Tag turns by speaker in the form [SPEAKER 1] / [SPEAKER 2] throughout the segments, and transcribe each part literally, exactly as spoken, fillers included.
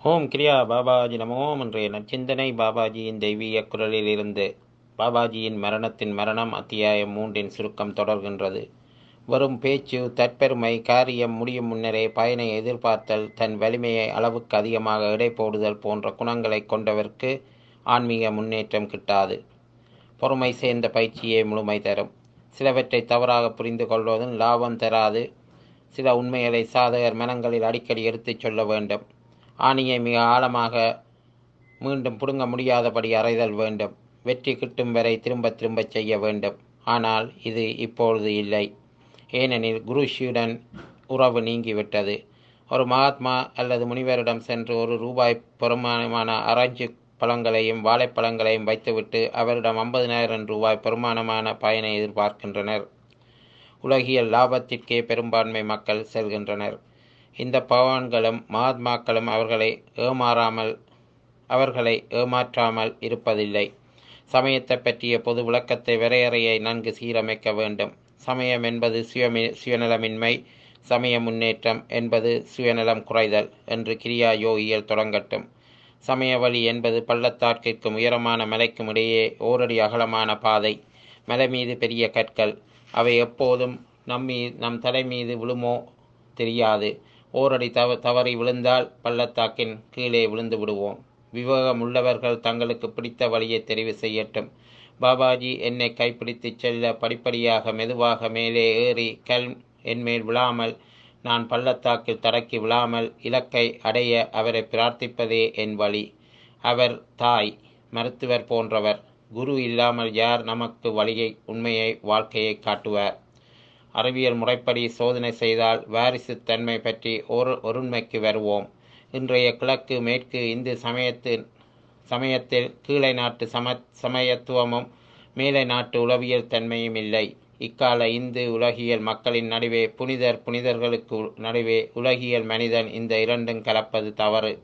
[SPEAKER 1] ஓம் கிரியா பாபாஜி நமோ. இன்றைய நற்சிந்தனை பாபாஜியின் தெய்வீக குரலில் இருந்து. பாபாஜியின் மரணத்தின் மரணம் அத்தியாயம் மூன்றின் சுருக்கம் தொடர்கின்றது. வரும் பேச்சு, தற்பெருமை, காரியம் முடியும் முன்னரே பயனை எதிர்பார்த்தல், தன் வலிமையை அளவுக்கு அதிகமாக எடை போடுதல் போன்ற குணங்களை கொண்டவர்க்கு ஆன்மீக முன்னேற்றம் கிட்டாது. பொறுமை சேர்ந்த பயிற்சியே முழுமை தரும். சிலவற்றை தவறாக புரிந்து கொள்வதும் லாபம் தராது. சில உண்மைகளை சாதகர் மனங்களில் அடிக்கடி எடுத்துச் சொல்ல வேண்டும். ஆணியை மிக ஆழமாக மீண்டும் புடுங்க முடியாதபடி அறைதல் வேண்டும். வெற்றி கிட்டும் வரை திரும்ப திரும்ப செய்ய வேண்டும். ஆனால் இது இப்பொழுது இல்லை. ஏனெனில் குருஷியுடன் உறவு நீங்கிவிட்டது. ஒரு மகாத்மா அல்லது முனிவரிடம் சென்று ஒரு ரூபாய் பெருமானமான ஆரஞ்சு பழங்களையும் வாழைப்பழங்களையும் வைத்துவிட்டு அவரிடம் ஐம்பதினாயிரம் ரூபாய் பெருமானமான பயனை எதிர்பார்க்கின்றனர். உலகியல் லாபத்திற்கே பெரும்பான்மை மக்கள் செல்கின்றனர். இந்த பகவான்களும் மகாத்மாக்களும் அவர்களை ஏமாறாமல் அவர்களை ஏமாற்றாமல் இருப்பதில்லை. சமயத்தை பற்றிய பொது விளக்கத்தை வரையறையை நன்கு சீரமைக்க வேண்டும். சமயம் என்பது சுயமி சுயநலமின்மை, சமய முன்னேற்றம் என்பது சுயநலம் குறைதல் என்று கிரியா யோகிகள் தொடங்கட்டும். சமய வழி என்பது பள்ளத்தாக்கிற்கும் உயரமான மலைக்கும் இடையே ஓரடி அகலமான பாதை. மலை மீது பெரிய கற்கள். அவை எப்போதும் நம்மீ நம் தலை மீது விழுமோ தெரியாது. ஓரடி தவ தவறி விழுந்தால் பள்ளத்தாக்கின் கீழே விழுந்து விடுவோம். விவேகம் உள்ளவர்கள் தங்களுக்கு பிடித்த வழியை தெரிவு செய்யட்டும். பாபாஜி என்னை கைப்பிடித்து செல்ல படிப்படியாக மெதுவாக மேலே ஏறி கல் என்மேல் விழாமல், நான் பள்ளத்தாக்கில் தடக்கி விழாமல் இலக்கை அடைய அவரை பிரார்த்திப்பதே என் வழி. அவர் தாய், மருத்துவர் போன்றவர். குரு இல்லாமல் யார் நமக்கு வழியை, உண்மையை, வாழ்க்கையை காட்டுவார்? அறிவியல் முறைப்படி சோதனை செய்தால் வாரிசு தன்மை பற்றி ஒரு ஒருண்மைக்கு வருவோம். இன்றைய கிழக்கு மேற்கு இந்து சமயத்தின் சமயத்தில் கீழே நாட்டு சம சமயத்துவமும் மேலை நாட்டு உளவியல் தன்மையும் இல்லை. இக்கால இந்து உலகியல் மக்களின் நடுவே புனிதர், புனிதர்களுக்கு நடுவே உலகியல் மனிதன், இந்த இரண்டும் கலப்பது தவறு.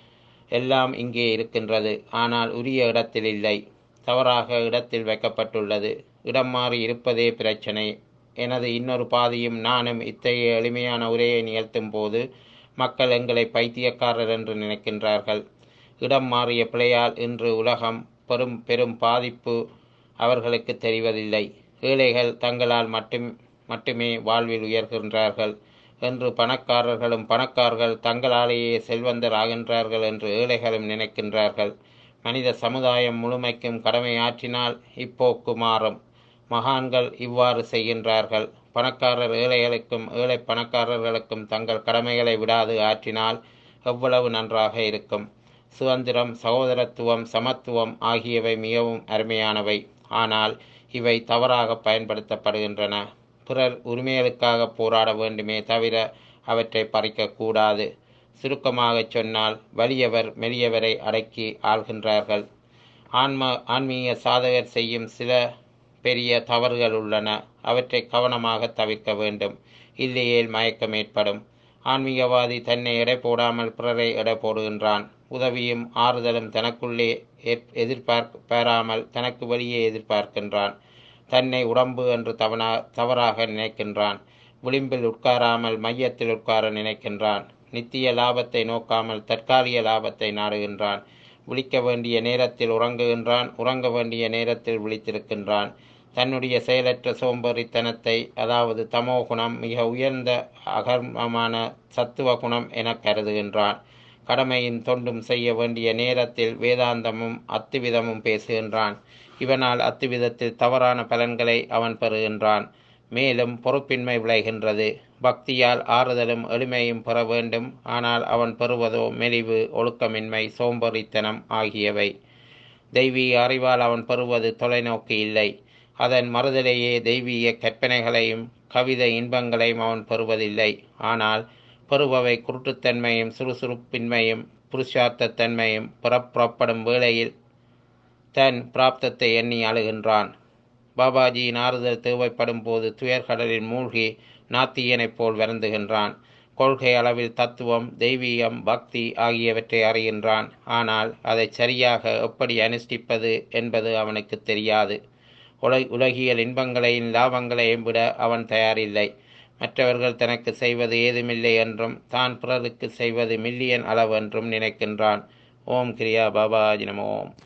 [SPEAKER 1] எல்லாம் இங்கே இருக்கின்றது, ஆனால் உரிய இடத்தில் இல்லை. தவறாக இடத்தில் வைக்கப்பட்டுள்ளது. இடம் மாறி இருப்பதே பிரச்சனை. எனது இன்னொரு பாதியும் நானும் இத்தகைய எளிமையான உரையை நிகழ்த்தும் போது மக்கள் எங்களை பைத்தியக்காரர் என்று நினைக்கின்றார்கள். இடம் மாறிய பிழையால் இன்று உலகம் பெரும் பெரும் பாதிப்பு அவர்களுக்கு தெரிவதில்லை. ஏழைகள் தங்களால் மட்டும் மட்டுமே வாழ்வில் உயர்கின்றார்கள் என்று பணக்காரர்களும், பணக்காரர்கள் தங்களாலேயே செல்வந்தர் ஆகின்றார்கள் என்று ஏழைகளும் நினைக்கின்றார்கள். மனித சமுதாயம் முழுமைக்கும் கடமை ஆற்றினால் இப்போக்கு மாறும். மகான்கள் இவ்வாறு செய்கின்றார்கள். பணக்காரர் ஏழைகளுக்கும், ஏழை பணக்காரர்களுக்கும் தங்கள் கடமைகளை விடாது ஆற்றினால் எவ்வளவு நன்றாக இருக்கும். சுதந்திரம், சகோதரத்துவம், சமத்துவம் ஆகியவை மிகவும் அருமையானவை. ஆனால் இவை தவறாக பயன்படுத்தப்படுகின்றன. பிறர் உரிமைகளுக்காக போராட வேண்டுமே தவிர அவற்றை பறிக்கக்கூடாது. சுருக்கமாக சொன்னால் வலியவர் மெலியவரை அடக்கி ஆள்கின்றார்கள். ஆன்ம ஆன்மீக சாதகர் செய்யும் சில பெரிய தவறுகள் உள்ளன. அவற்றை கவனமாக தவிர்க்க வேண்டும். இல்லையேல் மயக்கம் ஏற்படும். ஆன்மீகவாதி தன்னை எடை போடாமல் பிறரை எடை போடுகின்றான். உதவியும் ஆறுதலும் தனக்குள்ளே எதிர்பார்க்க பெறாமல் தனக்கு வெளியே எதிர்பார்க்கின்றான். தன்னை உடம்பு என்று தவறா தவறாக நினைக்கின்றான். விளிம்பில் உட்காராமல் மையத்தில் உட்கார நினைக்கின்றான். நித்திய லாபத்தை நோக்காமல் தற்காலிக லாபத்தை நாடுகின்றான். விழிக்க வேண்டிய நேரத்தில் உறங்குகின்றான். உறங்க வேண்டிய நேரத்தில் விழித்திருக்கின்றான். தன்னுடைய செயலற்ற சோம்பேறித்தனத்தை, அதாவது தமோ குணம், மிக உயர்ந்த அகர்மமான சத்துவ குணம் என கருதுகின்றான். கடமையும் தொண்டும் செய்ய வேண்டிய நேரத்தில் வேதாந்தமும் அத்துவிதமும் பேசுகின்றான். இவனால் அத்துவிதத்தில் தவறான பலன்களை அவன் பெறுகின்றான். மேலும் பொறுப்பின்மை விளைகின்றது. பக்தியால் ஆறுதலும் எளிமையும் பெற வேண்டும். ஆனால் அவன் பெறுவதோ மெலிவு, ஒழுக்கமின்மை, சோம்பேறித்தனம் ஆகியவை. தெய்வீக அறிவால் அவன் பெறுவது தொலைநோக்கு இல்லை. அதன் மறுதலையே தெய்வீக கற்பனைகளையும் கவிதை இன்பங்களையும் அவன் பெறுவதில்லை. ஆனால் பெறுபவை குருட்டுத்தன்மையும் சுறுசுறுப்பின்மையும் புருஷார்த்தன்மையும். புறப்புறப்படும் வேளையில் தன் பிராப்தத்தை எண்ணி அழுகின்றான். பாபாஜியின் ஆறுதல் தேவைப்படும் போது துயர்கடலில் மூழ்கி நாத்தியனைப் போல் வருந்துகின்றான். கொள்கை அளவில் தத்துவம், தெய்வீகம், பக்தி ஆகியவற்றை அறிகின்றான். ஆனால் அதை சரியாக எப்படி அனுஷ்டிப்பது என்பது அவனுக்கு தெரியாது. உல உலகியல் இன்பங்களையும் லாபங்களையும் விட அவன் தயாரில்லை. மற்றவர்கள் தனக்கு செய்வது ஏதுமில்லை என்றும் தான் பிறருக்கு செய்வது மில்லியன் அளவென்றும் நினைக்கின்றான். ஓம் கிரியா பாபாஜி நம ஓம்.